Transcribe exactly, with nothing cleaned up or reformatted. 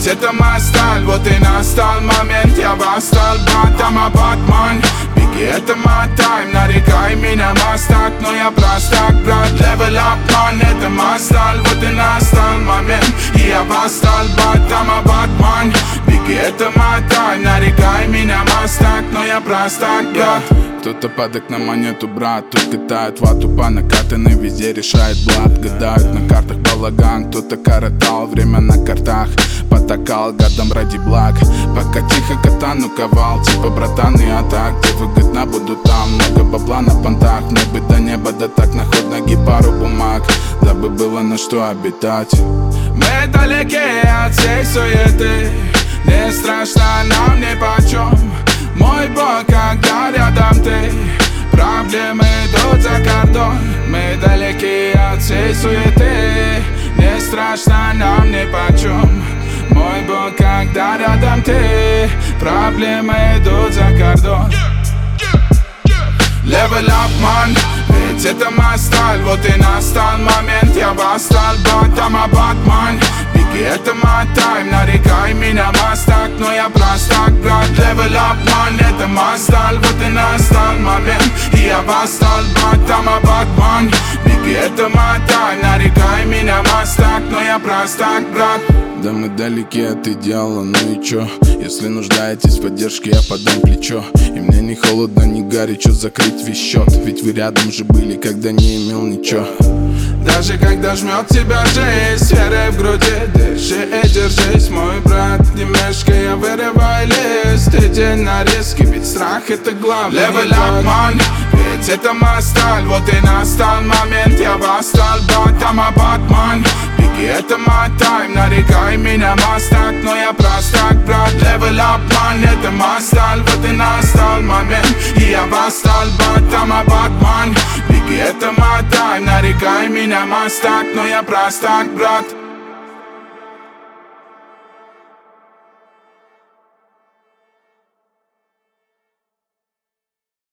это моя сталь, вот и настал момент. Я восстал, батам, а Батман. Беги, это мой тайм, нарекай меня мастак, но я простак, брат. Level up, man, это моя сталь, вот и настал момент. И я восстал, батам, а Батман. Беги, это мой тайм, нарекай меня мастак, но я простак, брат. Кто-то падок на монету, брат, тут катают вату по накатанной, везде решает блат. Гадают на картах балаган, кто-то коротал время на картах, потакал гадом ради благ. Пока тихо катану ковал, типа братан, я так, где выгодно буду там. Много бабла на понтах, мне бы до неба, да так на ход ноги пару бумаг, дабы было на что обитать. Мы далеки от всей суеты, не страшно нам нипочем. Мой бог, когда рядом ты, проблемы идут за кордон. Мы далеки от всей суеты, не страшно нам нипочем. Мой бог, когда рядом ты, проблемы идут за кордон. Level up, man, ведь это моя сталь, вот и настал момент. Я восстал, батам, а Батман. Беги, это мой тайм, нарекай меня мастак, но я простак, брат. Level up, man, это моя сталь, вот и настал момент. И я восстал, батам, а Батман. Беги, это мой тайм, нарекай меня мастак, но я простак, брат. Да мы далеки от идеала, ну и чё? Если нуждаетесь в поддержке, я подам плечо. И мне не холодно, не горячо закрыть весь счет, ведь вы рядом же были, когда не имел ничего. Даже когда жмет тебя жизнь, с верой в груди, дыши и держись, мой брат. Не мешкай, я вырывай лист, иди на риски, ведь страх это главное. Level up, man, ведь это моя сталь, вот и настал момент. Я восстал, батам, а Батман. Беги, это мой тайм, нарекай меня мастак, но я простак, брат. Level up, man, это моя сталь, вот и настал момент. И я восстал, батам, а Батман. Беги, это мой тайм, нарекай меня мастак, но я простак, брат.